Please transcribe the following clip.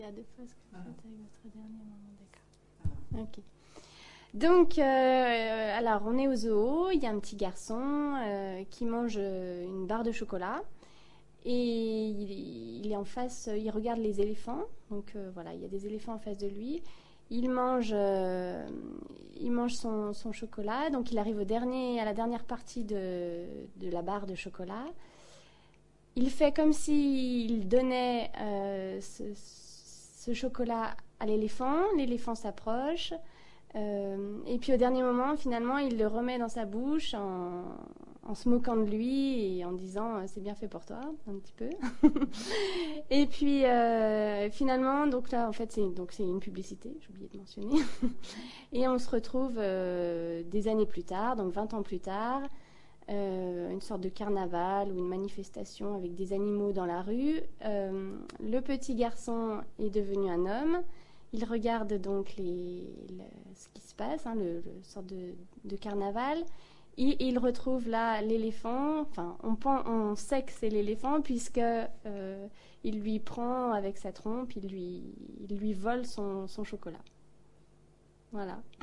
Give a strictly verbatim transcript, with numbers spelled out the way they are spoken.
Il y a deux fois ce que vous faites avec votre dernier moment, d'accord. Ok. Donc, euh, alors, on est au zoo, il y a un petit garçon euh, qui mange une barre de chocolat et il, il est en face, il regarde les éléphants. Donc, euh, voilà, il y a des éléphants en face de lui. Il mange, euh, il mange son, son chocolat, donc il arrive au dernier, à la dernière partie de, de la barre de chocolat. Il fait comme s'il donnait euh, ce, ce chocolat à l'éléphant. L'éléphant s'approche. Euh, et puis au dernier moment, finalement, il le remet dans sa bouche en, en se moquant de lui et en disant euh, c'est bien fait pour toi, un petit peu. Et puis euh, finalement, donc là, en fait, c'est donc c'est une publicité, j'ai oublié de mentionner. Et on se retrouve euh, des années plus tard, donc vingt ans plus tard, euh, une sorte de carnaval ou une manifestation avec des animaux dans la rue. Euh, le petit garçon est devenu un homme. Il regarde donc les, le, ce qui se passe, hein, le, le sorte de, de carnaval. Et il retrouve là l'éléphant. Enfin, on, pense, on sait que c'est l'éléphant puisque euh, il lui prend avec sa trompe, il lui, il lui vole son, son chocolat. Voilà.